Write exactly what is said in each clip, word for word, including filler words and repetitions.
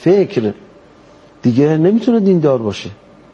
فکر دیگه نمیتونه دیندار باشه.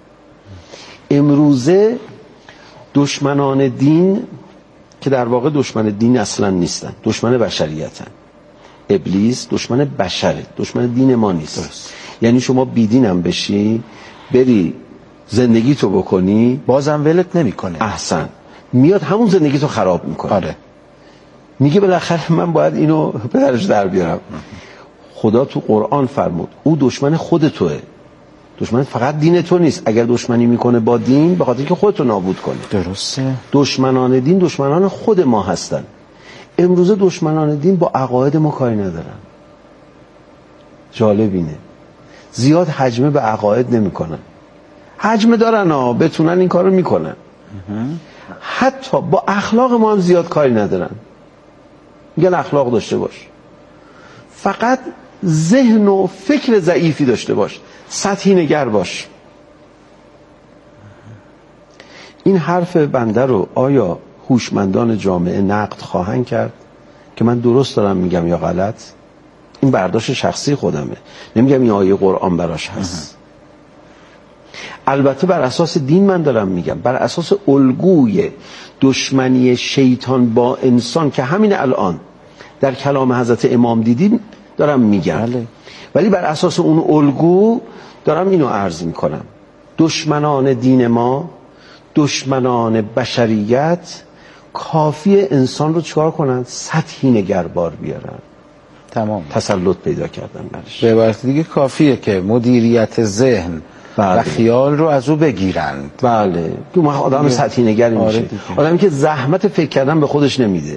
امروزه دشمنان دین که در واقع دشمن دین اصلا نیستن، دشمن بشریتن. ابلیس دشمن بشره، دشمن دین ما نیست. درست. یعنی شما بیدینم بشی، بری زندگی تو بکنی، بازم ولت نمیکنه. احسن، میاد همون زندگی تو خراب میکنه. آره. میگه بالاخره من باید اینو به درش در بیارم. خدا تو قرآن فرمود او دشمن خود توه، دشمن فقط دین تو نیست. اگر دشمنی میکنه با دین به خاطر که خودتو نابود کنه. درسته. دشمنان دین دشمنان خود ما هستن. امروز دشمنان دین با عقاید ما کاری ندارن. جالب اینه زیاد حجمه به عقاید نمیکنن. حجمه دارن ها، بتونن این کارو میکنن. حتی با اخلاق ما هم زیاد کاری ندارن. میگن اخلاق داشته باش، فقط ذهن و فکر ضعیفی داشته باش، سطحی نگر باش. این حرف بنده رو آیا هوشمندان جامعه نقد خواهند کرد که من درست دارم میگم یا غلط؟ این برداشت شخصی خودمه، نمیگم این آیه قرآن براش هست. البته بر اساس دین من دارم میگم، بر اساس الگوی دشمنی شیطان با انسان که همین الان در کلام حضرت امام دیدیم دارم میگم. بله. ولی بر اساس اون الگو دارم اینو عرض میکنم. دشمنان دین ما، دشمنان بشریت، کافی انسان رو چکار کنن؟ سطحی نگربار بیارن، تمام تسلط پیدا کردن برش. به عبارت دیگه کافیه که مدیریت ذهن بله. و خیال رو از او بگیرند. بله، که ما آدم سطحی نگری میشه. آره آدمی که زحمت فکر کردن به خودش نمیده.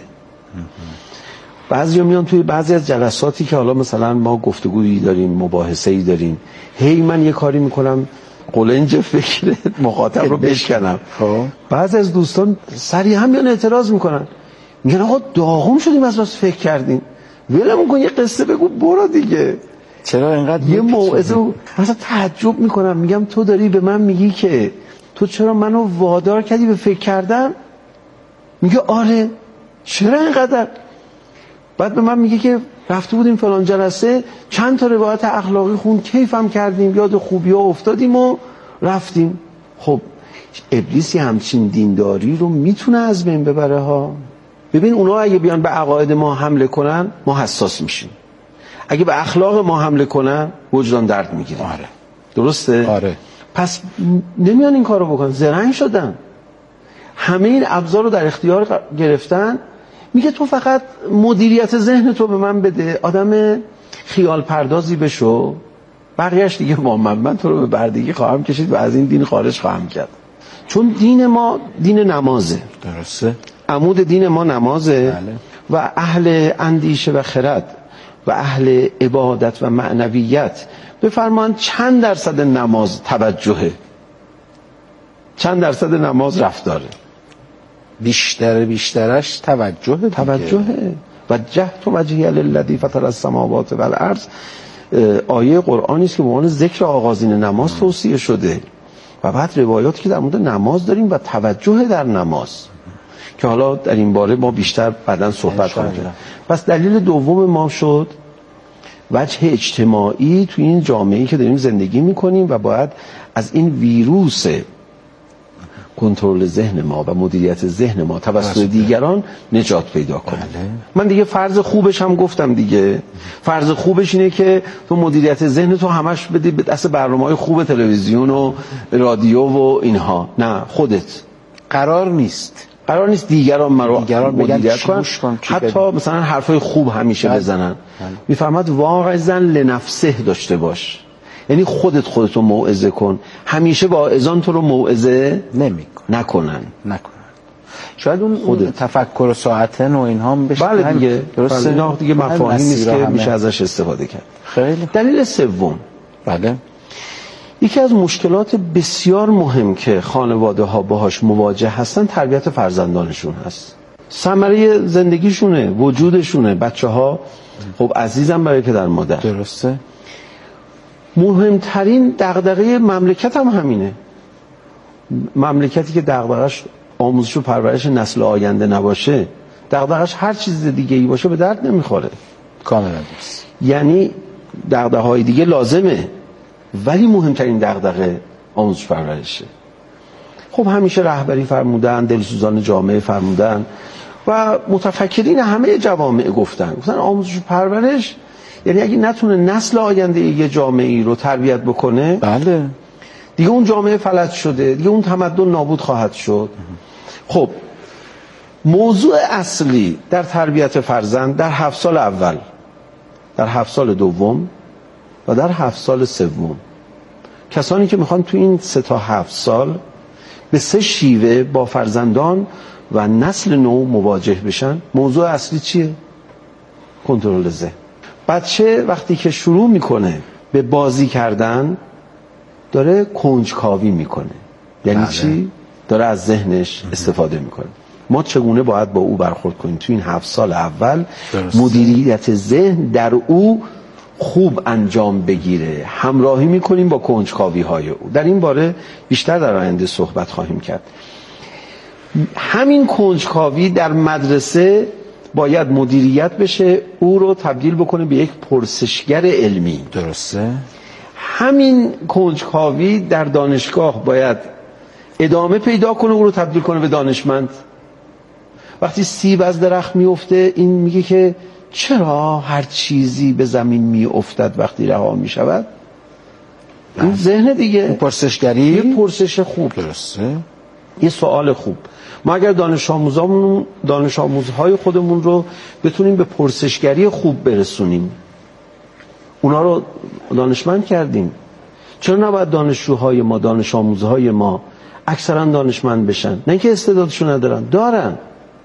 بعضیا میان توی بعضی از جلساتی که حالا مثلا ما گفتگویی داریم، مباحثه‌ای داریم، هی من یه کاری میکنم قلنج فکر مخاطب رو بشکنم. خب بعضی از دوستان سریع هم میان اعتراض میکنن، میگن آقا داغون شدیم از بس فکر کردیم، ولمون کن یه قصه بگو برو دیگه. چرا اینقدر یه موعظه؟ مثلا تعجب میکنم، میگم تو داری به من میگی که تو چرا منو وادار کردی به فکر کردن؟ میگه آره. چرا اینقدر؟ بعد به من میگه که رفته بودیم فلان جلسه، چند تا روایت اخلاقی خون، کیفم کردیم، یاد خوبی ها افتادیم و رفتیم. خب ابلیسی همچین دینداری رو میتونه از بین ببره ها. ببین اونا اگه بیان به عقاید ما حمله کنن ما حساس میشیم، اگه به اخلاق ما حمله کنن وجدان درد میگیره. آره. درسته؟ آره. پس نمیان این کارو بکنن، زرنگ شدن، همه این ابزار رو در اختیار گرفتن. میگه تو فقط مدیریت ذهن تو به من بده، آدم خیال پردازی بشو، بقیهش دیگه با من من تو رو به بردگی خواهم کشید و از این دین خارج خواهم کرد. چون دین ما دین نمازه. درسته. عمود دین ما نمازه. بله. و اهل اندیشه و خرد و اهل عبادت و معنویت بفرمان چند درصد نماز توجهه، چند درصد نماز رفتاره؟ بیشتر بیشترش توجه توجهه. و جهت وجهی للذی فطر السماوات والارض آیه قرآنی است که به عنوان ذکر آغازین نماز توصیه شده. و بعد روایاتی که در مورد نماز داریم و توجه در نماز که حالا در این باره ما بیشتر بعداً صحبت خواهیم کرد. پس دلیل دوم ما شد وجه اجتماعی توی این جامعه‌ای که داریم زندگی می‌کنیم و باید از این ویروس کنترل ذهن ما و مدیریت ذهن ما توسط دیگران نجات پیدا کنیم. بله. من دیگه فرض خوبش هم گفتم دیگه. فرض خوبش اینه که تو مدیریت ذهن تو همش بدی به دست برنامه‌های خوب تلویزیون و رادیو و اینها. نه، خودت. قرار نیست قرار نیست دیگران مرا دیگران مدیریت کنن، حتی بدن. مثلا حرفای خوب همیشه بله. بزنن. بله. میفرماد واعظاً لنفسه داشته باش، یعنی خودت خودتو موعظه کن، همیشه واعظان تو رو موعظه نمیکن نکنن نکنن شاید اون خودت. تفکر و ساعتن و اینها هم بشه. بله دیگه، درسته. اینا دیگه مفاهیمی است که همه. میشه ازش استفاده کرد. خیلی. دلیل سوم، بله، یکی از مشکلات بسیار مهم که خانواده ها باهاش مواجه هستن تربیت فرزندانشون هست. ثمره زندگیشونه، وجودشونه. بچه ها خب عزیزم برای پدر مادر. درسته. مهمترین دغدغه مملکت هم همینه. مملکتی که دغدغش آموزش و پرورش نسل آینده نباشه، دغدغش هر چیز دیگه ای باشه به درد نمیخوره. کاملا درست. یعنی دغدغه‌های دیگه لازمه، ولی مهمترین دغدغه آموزش پرورشه. خب همیشه رهبری فرمودن، دلسوزان جامعه فرمودن و متفکرین همه جوامع گفتن گفتن آموزش پرورش یعنی اگه نتونه نسل آینده یه جامعه‌ای رو تربیت بکنه، بله، دیگه اون جامعه فلج شده، دیگه اون تمدن نابود خواهد شد. خب موضوع اصلی در تربیت فرزند در هفت سال اول، در هفت سال دوم و در هفت سال سوم، کسانی که میخوان تو این سه تا هفت سال به سه شیوه با فرزندان و نسل نو مواجه بشن، موضوع اصلی چیه؟ کنترل ذهن. بچه وقتی که شروع میکنه به بازی کردن داره کنجکاوی میکنه. یعنی بله. چی؟ داره از ذهنش استفاده میکنه. ما چگونه باید با او برخورد کنیم تو این هفت سال اول؟ درسته. مدیریت ذهن در او خوب انجام بگیره، همراهی میکنیم با کنجکاوی های او. در این باره بیشتر در آینده صحبت خواهیم کرد. همین کنجکاوی در مدرسه باید مدیریت بشه، او رو تبدیل بکنه به یک پرسشگر علمی. درسته. همین کنجکاوی در دانشگاه باید ادامه پیدا کنه، او رو تبدیل کنه به دانشمند. وقتی سیب از درخت میفته این میگه که چرا هر چیزی به زمین میافتد وقتی رها میشود؟ این ذهن دیگه، پرسشگری، یه پرسش خوب. درسته. یه سوال خوب. ما اگر دانش آموزامون دانش آموزهای خودمون رو بتونیم به پرسشگری خوب برسونیم، اونا رو دانشمند کردیم. چرا نباید دانشجوهای ما، دانش آموزهای ما اکثرا دانشمند بشن؟ نه اینکه استعدادشو ندارن، دارن.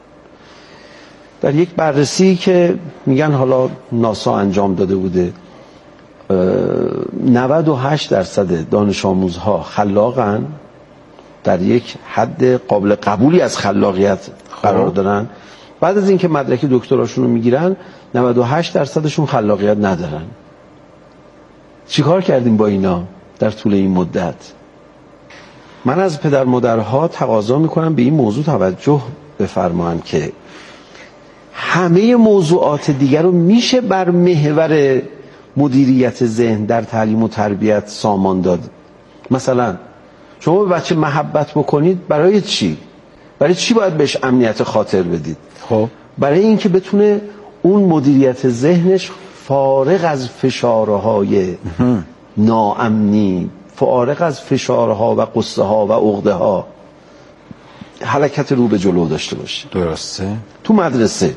در یک بررسی که میگن حالا ناسا انجام داده بوده، نود و هشت درصد دانش آموزها خلاقن، در یک حد قابل قبولی از خلاقیت قرار دارن. بعد از اینکه مدرک دکتراشون رو میگیرن نود و هشت درصدشون خلاقیت ندارن. چیکار کردیم با اینا در طول این مدت؟ من از پدر مادرها تقاضا میکنم به این موضوع توجه بفرمایند که همه موضوعات دیگر رو میشه بر محور مدیریت ذهن در تعلیم و تربیت سامان داد. مثلا شما به بچه محبت بکنید، برای چی؟ برای چی باید بهش امنیت خاطر بدید؟ خب برای اینکه بتونه اون مدیریت ذهنش فارغ از فشارهای ناامنی، فارغ از فشارها و قصه ها و عقده ها حرکت رو به جلو داشته باشه. درسته. تو مدرسه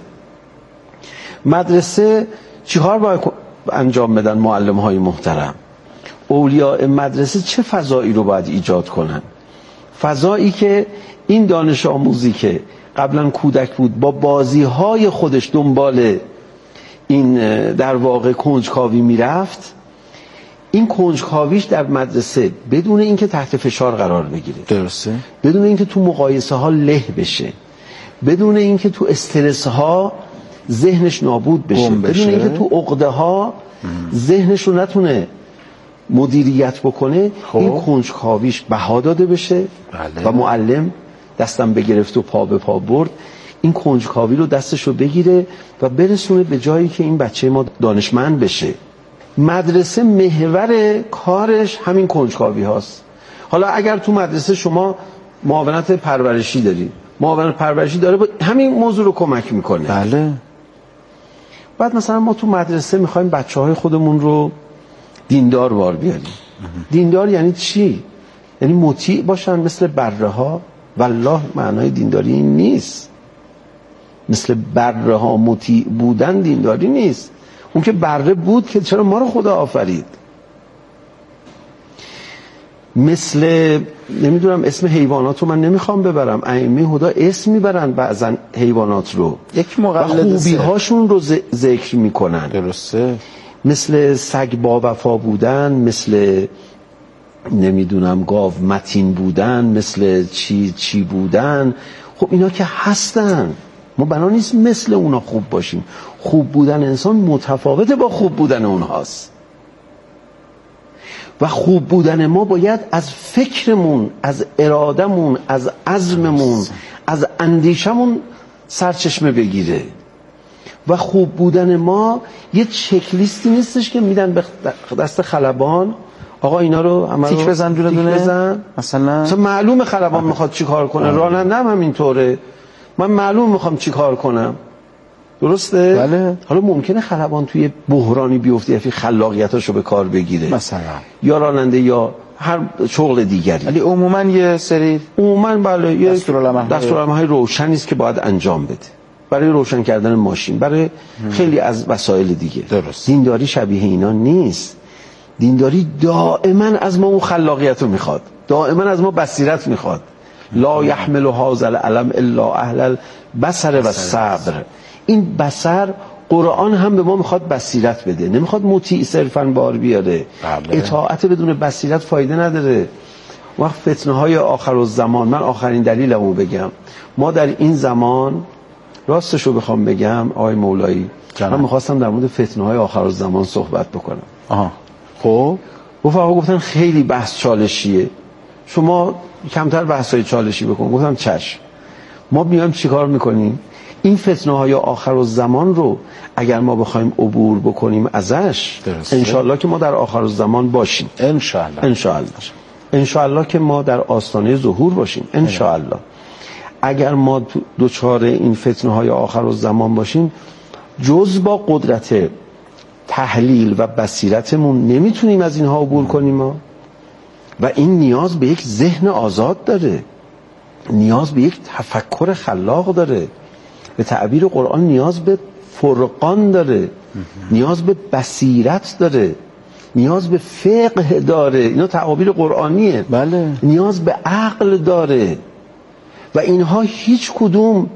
مدرسه چیکار باید انجام بدن معلم های محترم؟ اولیاء مدرسه چه فضایی رو باید ایجاد کنن؟ فضایی که این دانش آموزی که قبلا کودک بود با بازی های خودش دنبال این در واقع کنجکاوی میرفت، این کنجکاویش در مدرسه بدون اینکه تحت فشار قرار بگیره، درسته، بدون اینکه تو مقایسه ها له بشه، بدون اینکه تو استرس ها ذهنش نابود بشه، بدون اینکه تو عقده ها ذهنش رو نتونه مدیریت بکنه، خوب. این کنجکاویش بها داده بشه. بله. و معلم دستم بگرفت و پا به پا برد، این کنجکاوی رو دستش رو بگیره و برسونه به جایی که این بچه ما دانشمند بشه. مدرسه محور کارش همین کنجکاوی هاست. حالا اگر تو مدرسه شما معاونت پرورشی داری، معاونت پرورشی داره با همین موضوع رو کمک میکنه. بله. بعد مثلا ما تو مدرسه میخوایم بچه های خودمون رو دیندار بار بیاریم. دیندار یعنی چی؟ یعنی مطیع باشن مثل بره ها. والله معنای دینداری این نیست. مثل بره ها مطیع بودن دینداری نیست. اون که بره بود که چرا ما رو خدا آفرید؟ مثل نمیدونم اسم حیوانات رو من نمیخوام ببرم، ائمه هدا اسم میبرن بعضا حیوانات رو، یک مقلد خوبی هاشون رو ذکر میکنن. درسته. مثل سگ با وفا بودن، مثل نمیدونم گاو متین بودن، مثل چی چی بودن. خب اینا که هستن، ما بنا نیست مثل اونا خوب باشیم. خوب بودن انسان متفاوت با خوب بودن اونهاست و خوب بودن ما باید از فکرمون، از ارادمون، از عزممون، از اندیشمون سرچشمه بگیره و خوب بودن ما یه چک لیستی نیستش که میدن به دست خلبان آقا اینا رو عمل تیک بزن دونه دونه بزن. مثلا مثلا معلومه خلبان میخواد چی کار کنه، راننده هم همینطوره، من معلوم میخوام چی کار کنم، درسته؟ بله. حالا ممکنه خلبان توی بحرانی بیفته یا خلاقیتاشو به کار بگیره مثلا یا راننده یا هر شغل دیگری، ولی عموما یه سری عموما بله یه دستورالعمل دستورالعمل‌های روشنی است که باید انجام بده برای روشن کردن ماشین، برای هم. خیلی از وسایل دیگه. درست. دینداری شبیه اینا نیست. دینداری دائما از ما اون خلاقیت رو میخواد، دائما از ما بصیرت میخواد. لا یحمل هذا العلم الا اهل البصر و الصبر. این بصر قرآن هم به ما میخواد بصیرت بده، نمیخواد مطیع صرفاً بار بیاره. بله. اطاعت بدون بصیرت فایده نداره. وقت فتنه های آخر الزمان، من آخرین دلیلمو بگم، ما در این زمان راستشو بخوام بگم آقای مولایی جناب. من میخواستم در مورد فتنه های آخر الزمان صحبت بکنم. آها خب رفقا گفتن خیلی بحث چالشیه، شما کمتر بحث های چالشی بکن. گفتم چشم. ما میایم چیکار میکنیم؟ این فتنه های آخر الزمان رو اگر ما بخوایم عبور بکنیم ازش، انشالله که ما در آخر الزمان باشیم، انشالله انشالله انشالله که ما در آستانه ظهور باشیم، انشالله. اگر ما دوچار این فتنه های آخر الزمان باشیم، جز با قدرت تحلیل و بصیرتمون نمیتونیم از اینها عبور کنیم ما. و این نیاز به یک ذهن آزاد داره، نیاز به یک تفکر خلاق داره، به تعبیر قرآن نیاز به فرقان داره، نیاز به بصیرت داره، نیاز به فقه داره. اینا تعابیر قرآنیه. بله. نیاز به عقل داره و اینها هیچ کدوم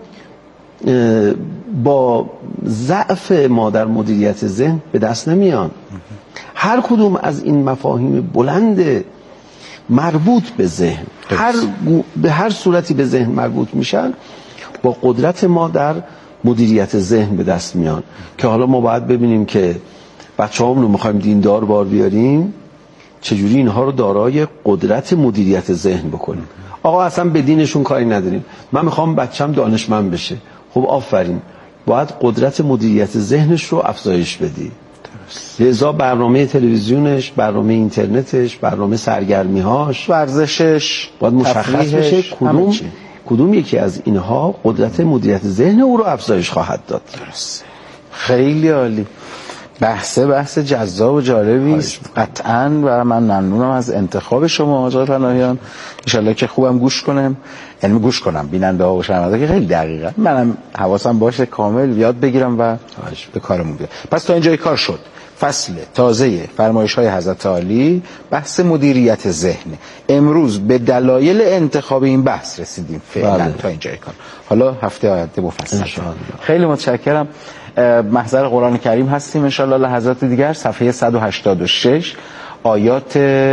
با ضعف ما در مدیریت ذهن به دست نمیان. هر کدوم از این مفاهیم بلند مربوط به ذهن، هر به هر صورتی به ذهن مربوط میشن، با قدرت ما در مدیریت ذهن به دست میان. که حالا ما باید ببینیم که بچه‌هامون رو می‌خوایم دیندار بار بیاریم، چجوری اینها رو دارای قدرت مدیریت ذهن بکنیم. آقا اصلا به دینشون کاری نداریم، من میخوام بچم دانشمند بشه. خب آفرین، باید قدرت مدیریت ذهنش رو افزایش بدی. لذا برنامه تلویزیونش، برنامه اینترنتش، برنامه سرگرمی‌هاش، ورزشش باید مشخص بشه کدوم کدوم یکی از اینها قدرت مدیریت ذهن او رو افزایش خواهد داد. درسته. خیلی عالی. بحث بحث جذاب و جالبی است قطعاً و من ممنونم از انتخاب شما آقای پناهیان. ان شاءالله که خوبم گوش کنم، یعنی گوش کنم، بیننده ها و شنونده که خیلی دقیقاً منم حواسم باشه کامل یاد بگیرم و به کارمون بیام. پس تا اینجای کار شد. فصل تازه فرمایش‌های حضرت عالی بحث مدیریت ذهن. امروز به دلایل انتخاب این بحث رسیدیم فعلا. بله. تا اینجای کار. حالا هفته آینده مفصل. خیلی متشکرم. محضر قرآن کریم هستیم انشالله لحظات دیگر. صفحه صد و هشتاد و شش آیات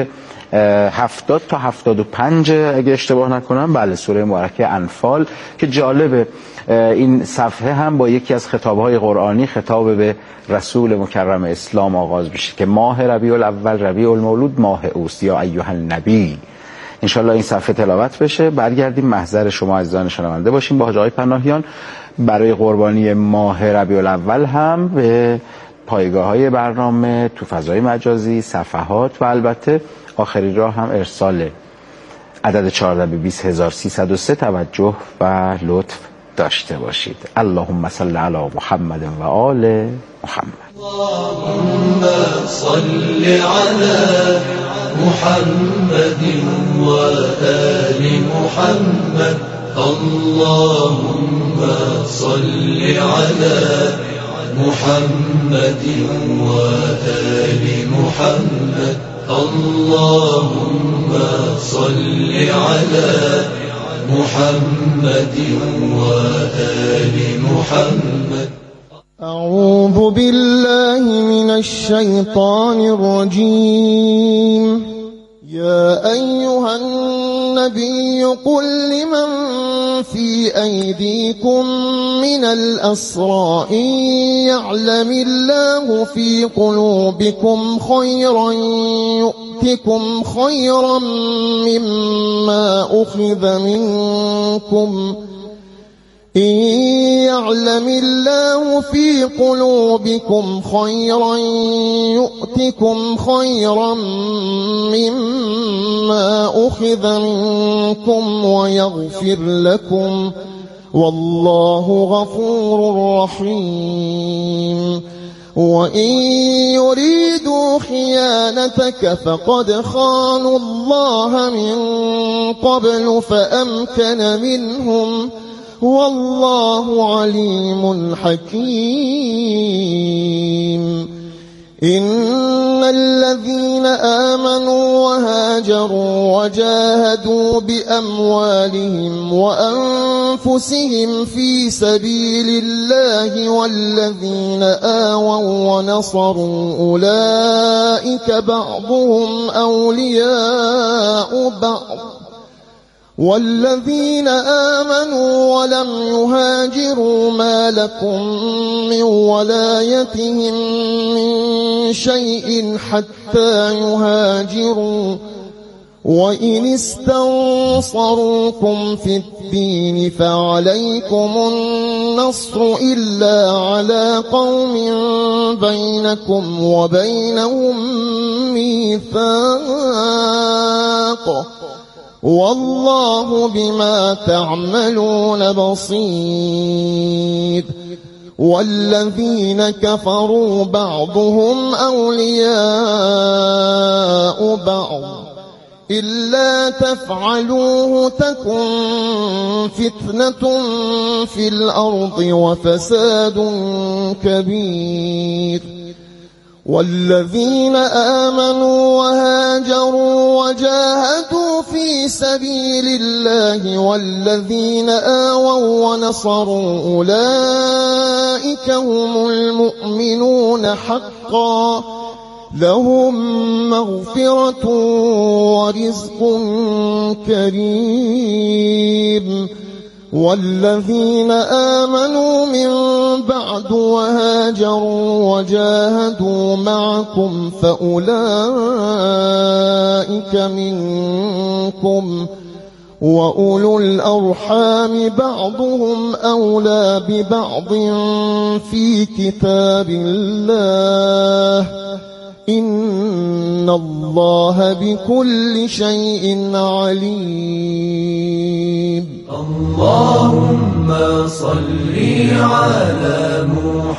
هفتاد تا هفتاد و پنج اگه اشتباه نکنم. بله، سوره مبارکه انفال که جالبه این صفحه هم با یکی از خطابهای قرآنی خطاب به رسول مکرم اسلام آغاز میشه که ماه ربیع الاول ربیع المولود ماه اوست یا ایها النبی. انشالله این صفحه تلاوت بشه. برگردیم محضر شما عزیزان شنونده باشیم با حاج آقای پناهیان برای قربانی ماه ربیع الاول هم به پایگاه‌های برنامه تو فضای مجازی، صفحات و البته آخرین راه هم ارسال عدد چهارده به بیست هزار و سیصد و سه توجه و لطف داشته باشید. اللهم صل علی محمد و آل محمد. اللهم صل علی محمد و آل محمد. اللهم صل علی محمد و آل محمد. اللهم صل علی محمد و آل محمد. أعوذ بالله من الشيطان الرجيم. يا أيها النبي قل لمن في أيديكم من الأسرى إن يعلم الله في قلوبكم خيرا يؤتكم خيرا مما أخذ منكم إن يعلم الله في قلوبكم خيرا يؤتكم خيرا مما أخذ منكم ويغفر لكم والله غفور رحيم وإن يريدوا خيانتك فقد خانوا الله من قبل فأمكن منهم والله عليم حكيم إن الذين آمنوا وهاجروا وجاهدوا بأموالهم وأنفسهم في سبيل الله والذين آووا ونصروا أولئك بعضهم أولياء بعض والذين آمنوا ولم يهاجروا ما لكم من ولايتهم من شيء حتى يهاجروا وإن استنصروكم في الدين فعليكم النصر إلا على قوم بينكم وبينهم ميثاق والله بما تعملون بصير والذين كفروا بعضهم أولياء بعض إلا تفعلوه تكن فتنة في الأرض وفساد كبير والذين آمنوا وهاجروا وجاهدوا في سبيل الله والذين آووا ونصروا أولئك هم المؤمنون حقا لهم مغفرة ورزق كريم والذين آمنوا من بعد وهاجروا وجاهدوا معكم فأولئك منكم وأولو الأرحام بعضهم أولى ببعض في كتاب الله إن الله بكل شيء عليم اللهم صل على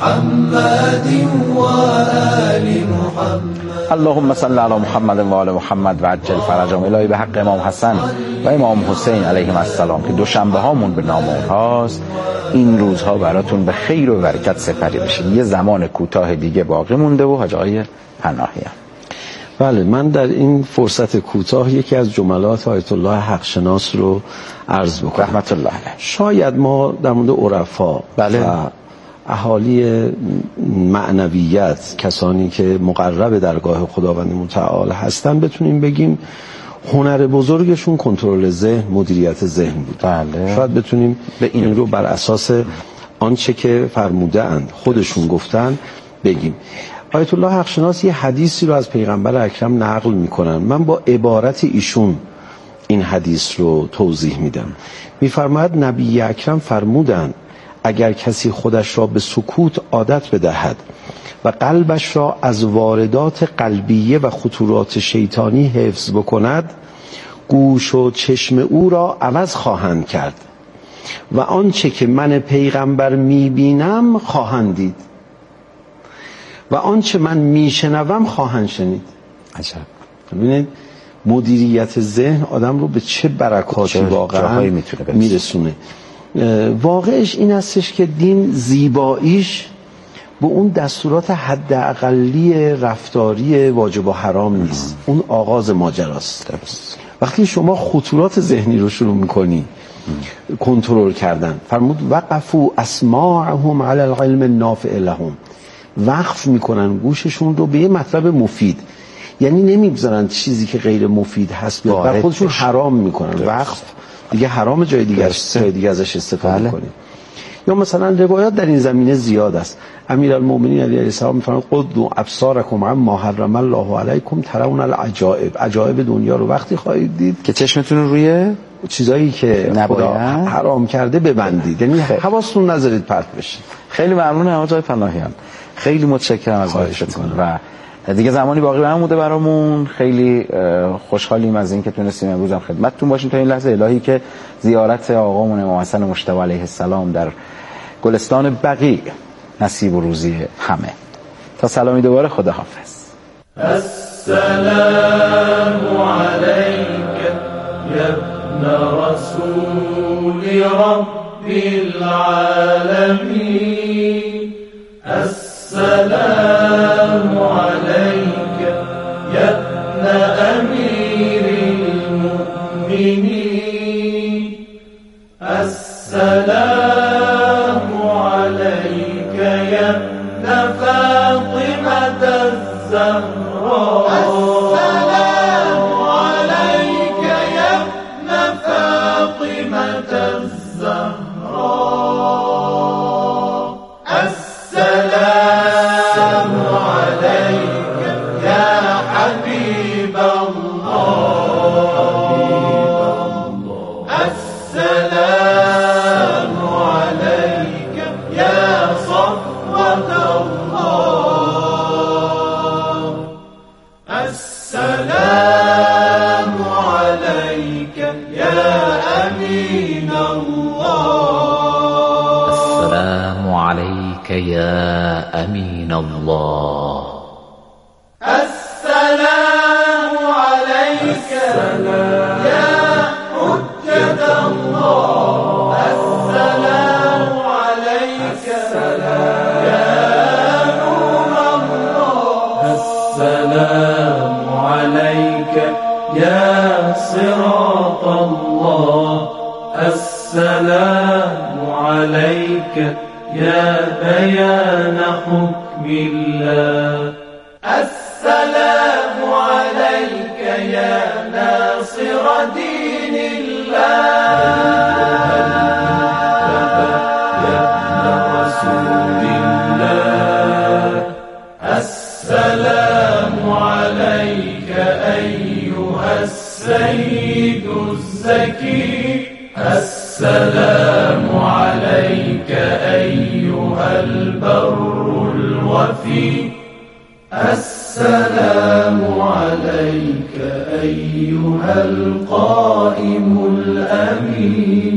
محمد وآل محمد اللهم صل على محمد و آل محمد و عجل فرجهم. الهی به حق امام حسن و امام حسین علیهم السلام که دوشنبه هامون به نام اونهاست این روزها براتون به خیر و برکت سپری بشه. یه زمان کوتاه دیگه باقی مونده و حاج آقای پناهیان. بله، من در این فرصت کوتاه یکی از جملات آیت الله حق شناس رو عرض بکنم رحمت الله علیه. شاید ما در مورد عرفا بله. و اهالی معنویت، کسانی که مقرب درگاه خداوند متعال هستن، بتونیم بگیم هنر بزرگشون کنترل ذهن، مدیریت ذهن بود. بله. شاید بتونیم به این رو بر اساس آنچه که فرموده اند خودشون گفتن بگیم. آیت الله حق شناس یه حدیثی رو از پیغمبر اکرم نقل میکنن. من با عبارت ایشون این حدیث رو توضیح میدم. میفرماید نبی اکرم فرمودند اگر کسی خودش را به سکوت عادت بدهد و قلبش را از واردات قلبیه و خطورات شیطانی حفظ بکند، گوش و چشم او را عوض خواهند کرد و آنچه که من پیغمبر میبینم خواهند دید و آنچه من میشنوم خواهند شنید. عجب. ببینید مدیریت ذهن آدم رو به چه برکاتی واقعا میرسونه. واقعش این هستش که دین زیباییش به اون دستورات حد اقلی رفتاری واجب و حرام نیست. اون آغاز ماجراست. وقتی شما خطورات ذهنی رو شروع میکنی کنترل کردن، فرمود وقفوا اسماعهم علی العلم النافع لهم، وقف میکنن گوششون رو به یه مطلب مفید، یعنی نمیگذارن چیزی که غیر مفید هست و خودشون حرام میکنن. وقف دیگه حرام، جای دیگه جای دیگه ازش استفاده کنیم. یا مثلا روایات در این زمینه زیاد است. امیرالمومنین علی علیه السلام میفرماید قدوا ابصارکم عما حرم الله علیکم ترون العجائب. عجایب دنیا رو وقتی خواهید دید که چشمتون روی چیزایی که خدا حرام کرده ببندید، یعنی حواستون نذارید پرت بشه. خیلی ممنونم آقای پناهیان، خیلی متشکرم از وقتتون و دیگه زمانی باقی نمونده برامون. خیلی خوشحالیم از اینکه تونستیم امروز هم خدمتتون باشیم تا این لحظه. الهی که زیارت آقامون امام حسن مجتبی علیه السلام در گلستان بقیع نصیب و روزی همه. تا سلامی دوباره، خداحافظ. السلام علیک یا ابن رسول رب العالمین. السلام عليك يا ابن أمير المؤمنين. السلام عليك يا ابن فاطمة الزهراء. السلام عليك يا ابن فاطمة الزهراء. السلام عليك يا حبيب الله. السلام عليك يا صفوة الله. السلام عليك يا أمين الله. السلام عليك يا أمين الله. السلام عليك يا حجة الله. السلام عليك يا نور الله. السلام عليك يا صراط الله. السلام عليك يا بيان حكم الله. السلام عليك يا ناصر دين الله. يا ابن رسول الله. السلام عليك أيها السيد الزكي. السلام عليك أيها البر الوفي. السلام عليك أيها القائم الأمين.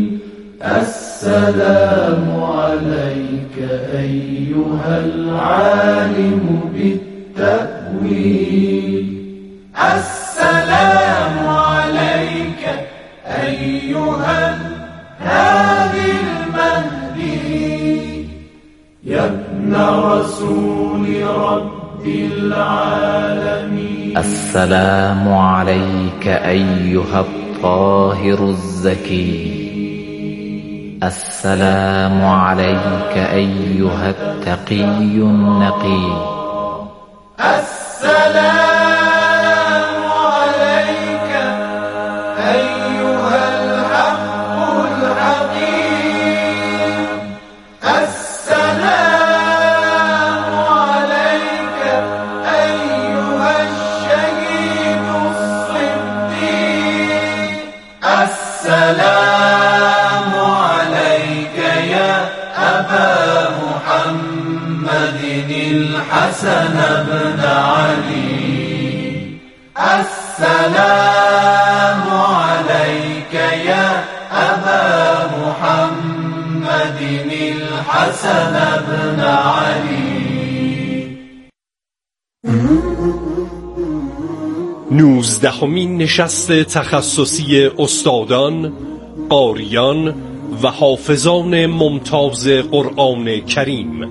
السلام عليك أيها العالم بالتأويل. السلام عليك أيها الهادي المهدي. يا ابن رسول رب العالمين. السلام عليك أيها الطاهر الزكي. السلام عليك أيها التقي النقي. السلام عليك أيها الحق الحقيم. السلام عليك أيها الشهيد الصديق. السلام عليك يا أبا محمد الحسن بن علي. السلام عليك يا أبا محمد الحسن بن علي. نوزدهمین نشست تخصصی استادان، قاریان و حافظان ممتاز قرآن کریم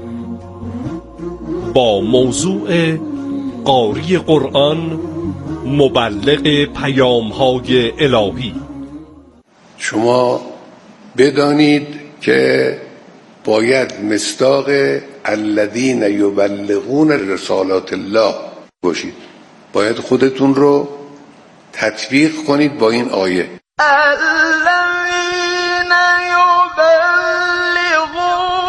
با موضوع قاری قرآن مبلغ پیام‌های الهی. شما بدانید که باید مصداق الذین یبلغون رسالات الله باشید. باید خودتون رو تطبیق کنید با این آیه. الذین یبلغون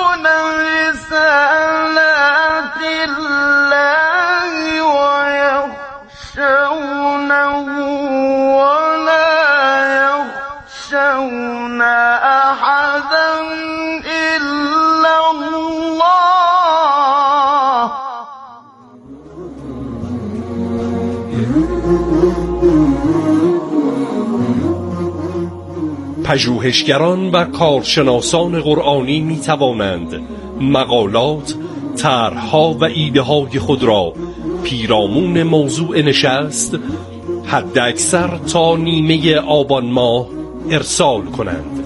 پژوهشگران و کارشناسان قرآنی می توانند مقالات، طرح‌ها و ایده‌های خود را پیرامون موضوع نشست حد اکثر تا نیمه آبان ماه ارسال کنند.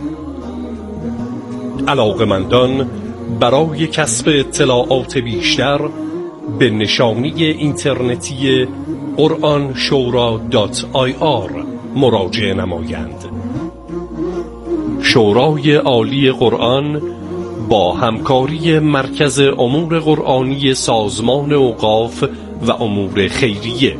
علاقمندان برای کسب اطلاعات بیشتر به نشانی اینترنتی قرآن شورا دات آی آر مراجعه نمایند. شورای عالی قرآن با همکاری مرکز امور قرآنی سازمان اوقاف و امور خیریه.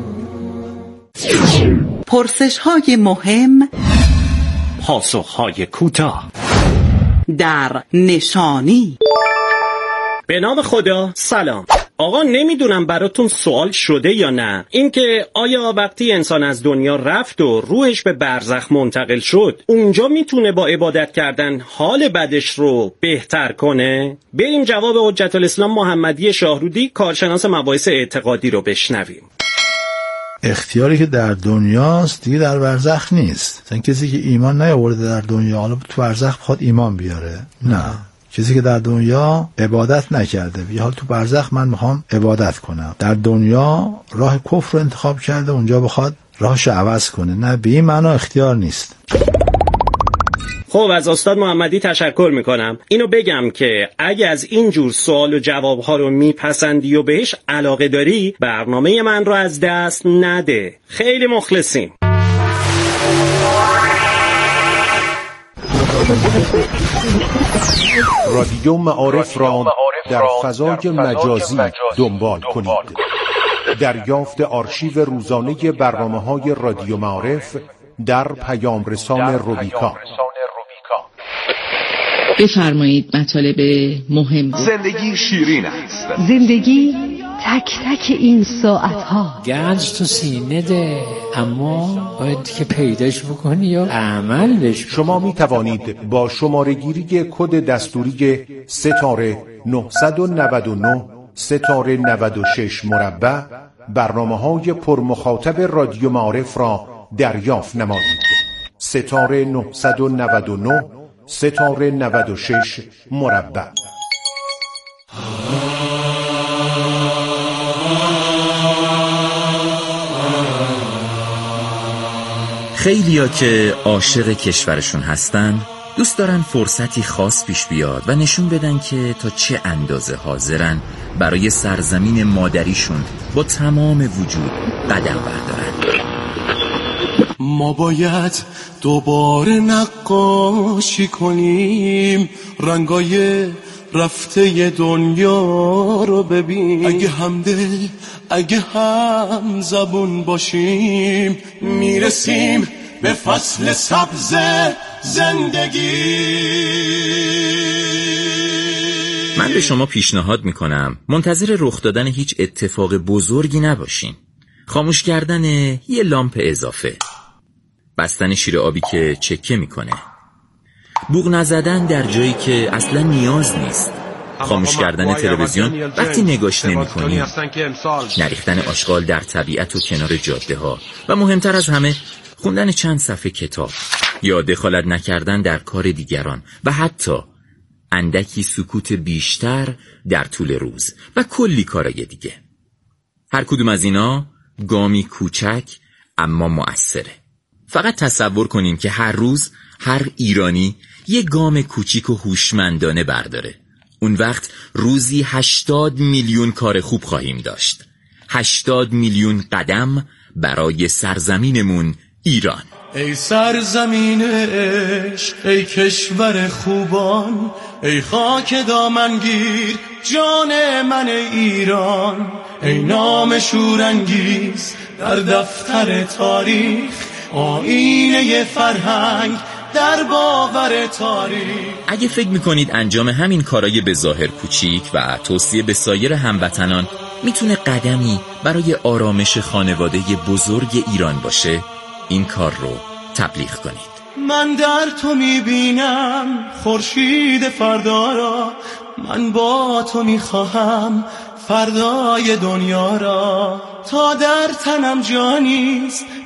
پرسش‌های مهم، پاسخ‌های کوتاه در نشانی. به نام خدا. سلام آقا، نمیدونم براتون سوال شده یا نه، اینکه آیا وقتی انسان از دنیا رفت و روحش به برزخ منتقل شد، اونجا میتونه با عبادت کردن حال بدش رو بهتر کنه؟ بریم جواب حجت الاسلام محمدی شاهرودی، کارشناس مباحث اعتقادی رو بشنویم. اختیاری که در دنیاست دیگه در برزخ نیست. مثلا کسی که ایمان نیاورده در دنیا حالا تو برزخ بخواد ایمان بیاره، نه. کسی که در دنیا عبادت نکرده بیا حال تو برزخ من میخوام عبادت کنم، در دنیا راه کفر رو انتخاب کرده اونجا بخواد راهش عوض کنه، نه، به این معنا اختیار نیست. خب از استاد محمدی تشکر میکنم. اینو بگم که اگه از این جور سوال و جواب ها رو میپسندی و بهش علاقه داری، برنامه من رو از دست نده. خیلی مخلصیم. رادیو معارف را در فضای مجازی دنبال کنید. دریافت آرشیو روزانه برنامه‌های رادیو معارف در پیام رسان روبیکا. بفرمایید مطالب مهم. زندگی شیرین است. زندگی تک تک این ساعتها. گنج تو سینه ده، اما باید که پیداش بکنی یا عمل بش. شما می توانید با شماره گیری کد دستوری ستاره نهصد و نود و نه ستاره نود و شش مربع برنامه های پرمخاطب رادیو معارف را دریافت نمایید. ستاره نهصد و نود و نه ستاره نود و شش مربع. خیلیا که عاشق کشورشون هستن دوست دارن فرصتی خاص پیش بیاد و نشون بدن که تا چه اندازه حاضرن برای سرزمین مادریشون با تمام وجود قدم بردارن. ما باید دوباره نقاشی کنیم، رنگای رفته دنیا رو ببین. اگه همدل اگه هم زبون باشیم، میرسیم به فصل سبز زندگی. من به شما پیشنهاد میکنم منتظر رخ دادن هیچ اتفاق بزرگی نباشین. خاموش کردن یه لامپ اضافه، بستن شیر آبی که چکه میکنه، بوق نزدن در جایی که اصلا نیاز نیست، خاموش کردن تلویزیون وقتی نگاش نمی‌کنی، نریختن آشغال در طبیعت و کنار جاده ها و مهمتر از همه خوندن چند صفحه کتاب یا دخالت نکردن در کار دیگران و حتی اندکی سکوت بیشتر در طول روز و کلی کارای دیگه. هر کدوم از اینا گامی کوچک اما مؤثره. فقط تصور کنیم که هر روز هر ایرانی یه گام کوچیک و هوشمندانه برداره. اون وقت روزی هشتاد میلیون کار خوب خواهیم داشت. هشتاد میلیون قدم برای سرزمینمون ایران. ای سرزمین عشق، ای کشور خوبان، ای خاک دامنگیر جان من ایران، ای نام شورانگیز در دفتر تاریخ، آینه فرهنگ در باور تاریخ. اگه فکر میکنید انجام همین کارای به ظاهر کوچیک و توصیه به سایر هموطنان میتونه قدمی برای آرامش خانواده بزرگ ایران باشه، این کار رو تبلیغ کنید. من در تو میبینم خورشید فردا را، من با تو میخواهم فردای دنیا را، تا در تنم جانیست